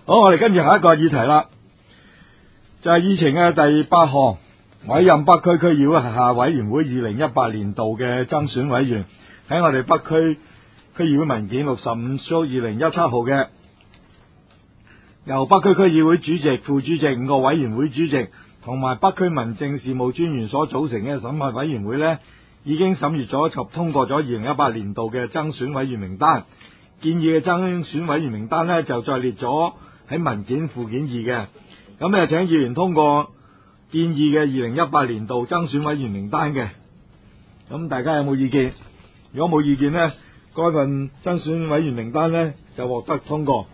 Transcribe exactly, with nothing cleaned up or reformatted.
好，我哋跟住下一個議題啦，就係議程嘅第八項，委任北區區議會轄下委員會二零一八年度嘅增選委員。喺我哋北區區議會文件六十五數二零一七號嘅，由北區區議會主席、副主席五個委員會主席同埋北區民政事務專員所組成嘅審核委員會呢，已經審閱咗及通過咗二零一八年度嘅增選委員名單。建議嘅增選委員名單呢，就再列咗喺文件附件二嘅。咁誒，請議員通過建議嘅二零一八年度增選委員名單嘅。咁大家有冇意見？如果冇意見呢，該份增選委員名單呢就獲得通過。